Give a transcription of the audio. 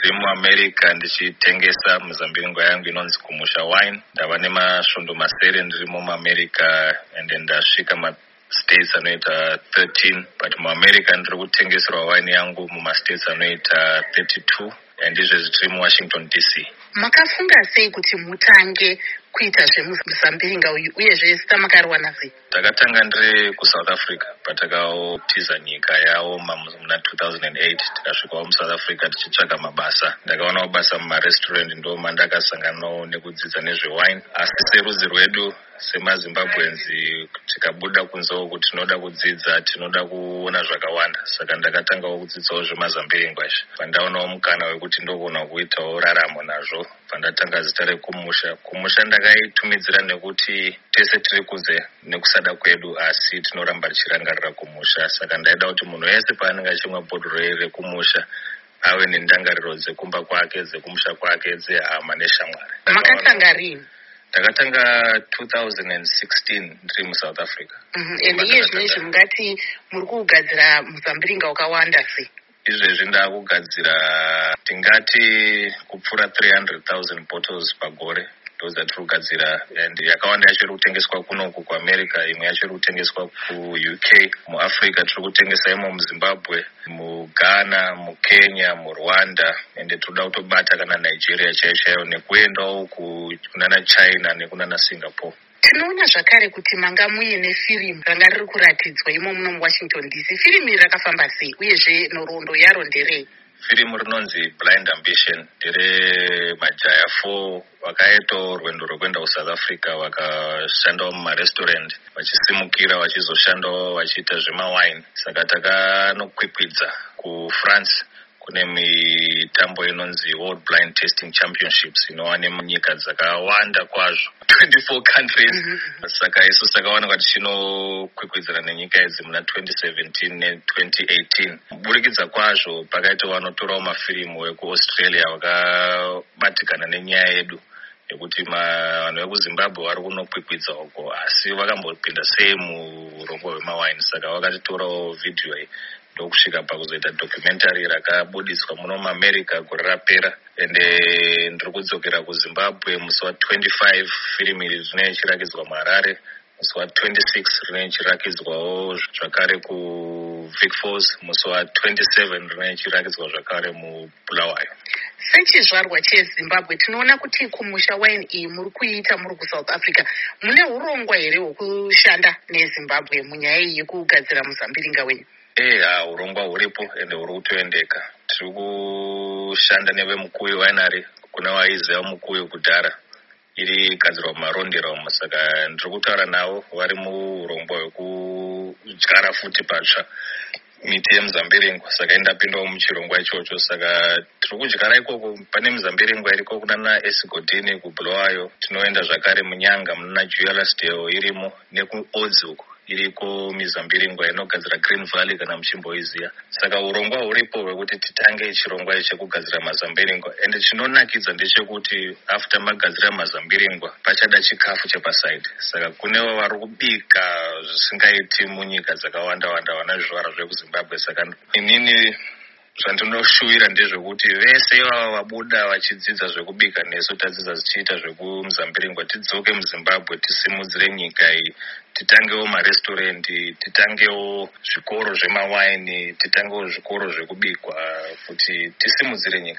ndiri muAmerica ndichitengesa muzambiringo yangu inonzi Kumusha Wine. Ndava nemasvondo masere ndiri muAmerica ende ndasvika states anoita 13, but muAmerica ndiri kutengeserwa wine yangu mumastates anoita 32 andizvezvi tiri muWashington DC. Makafunga sei kuti mutange kuita zvemuzambiringa uyu uyezve zita makariwana sei? Takatanga ndiri kuSouth Africa patakaotiza nyika yaoma muna 2008 tikasvikawo muSouth Africa tichitsvaka mabasa. Ndakaona mabasa mumarestaurant ndo mandakasanganawo nekudzidza nezvewine, asi serudzi rwedu semaZimbabweans tikabuda kunzewo kuti tinoda kudzidza, tinoda kuona zvakawanda, saka ndakatangawo kudzidzawo zvemazambiringa izvi. Pandaonawo mukana wekuti ndogona kuitawo raramo nazvo, pandatanga zita reKumusha. Kumusha ndakaitumidzira nekuti tese tiri kunze nekusada kwedu, asi tinoramba tichirangarira Kumusha. Saka ndaida kuti munhu wese paanenge achimwa bhodhoro reKumusha ave nendangariro dzekumba kwake, dzekumusha kwake, dzehama neshamwari. Makatanga rini? Takatanga 2016 ndiri muSouth Africa. Ende iye zvinezvi mungati muri kugadzira muzambiringa wakawanda sei? Izvezvi ndakugadzira tingati kupfuura 300,000 bottles pagore ndo dzatiri kugadzira, and yakawanda yacho iri kutengeswa kunoku kuAmerica, imwe yacho iri kutengeswa kuUK. MuAfrica tiri kutengesa imo muZimbabwe, muGhana, muKenya, muRwanda, ende tinoda kutobata kana Nigeria chaiyo nekuendawo kunana China nekunana Singapore. Tinoona zvakare kuti manga muine firimu ranga riri kuratidzwa imo muno muWashington DC. Firimu iri rakafamba sei uyezve nhoroondo yaro nderei? Firimu rinonzi Blind Ambition, ndere majaya 4 vakaitawo rwendo rwekuenda kuSouth Africa, vakashandawo mumarestaurant, vachisimukira vachizoshandawo vachiita zvemawine. Saka takanokwikwidza kuFrance kune mitambo inonzi World Blind Tasting Championships inowane munyika dzakawanda kwazvo, 24 countries. Saka isu takaona kuti tinokwikwidzana nenyika idzi muna 2017 ne2018. Kuburikidza kwazvo pakaita vanotorawo mafirimu vekuAustralia vakabatikana nenyaya yedu yekuti vanhu vekuZimbabwe vari kunokwikwidza uko, asi vakambopinda sei muurongwa hwemawine. Saka vakatitorawo vhidhiyo iyi ndokusvika pakuzoita documentary rakabudiswa muno muAmerica gore rapera. Ende ndiri kudzokera kuZimbabwe musi wa25 firimu iri zvine ichirakidzwa muHarare, musi wa26 rine ichirakidzwawo zvakare kuVic Falls, musi wa27 rine ichirakidzwa zvakare muBulawayo. Sechizvarwa cheZimbabwe tinoona kuti Kumusha Wine iyi muri kuiita muri kuSouth Africa. Mune urongwa here hwekushanda neZimbabwe munyaya iyi yekugadzira muzambiringa wenyu? Urongwa huripo ende huri kutoendeka. Tiri kushanda neveMukuyu Winery, kuna vaiziva Mukuyu kudhara, iri gadzirwa mumarondera umo. Saka ndiri kutaura navo, vari muurongwa hwekudyara futi patsva miti yemuzambiringa. Saka indapindawo muchirongwa ichocho. Saka tiri kudyara ikoko, pane muzambiringa iriko kunana Esigodini kuBulawayo, tinoenda zvakare muNyanga munana Jualasdale irimo, nekuOdzi uko iriko mizambiringa inogadzira Green Valley kana muchimboiziya. Saka urongwa huripo hwekuti titange chirongwa chekugadzira mazambiringa, ende chinonakidza ndechekuti after magadzira mazambiringa pachada chikafu chepasaidi. Saka kunevo vari kubika zvisingaiti munyika dzakawanda-wanda vana zvivara zvekuZimbabwe. Saka inini zvandinoshuwira ndezvekuti vese ivava vabuda vachidzidza zvekubika nesu tadzidza zichiita zvekumuzambiringa, tidzoke muZimbabwe tisimudzire nyika iyi, titangewo marestaurant, titangewo zvikoro zvemawaini, titangewo zvikoro zvekubikwa kuti tisimudzire nyika.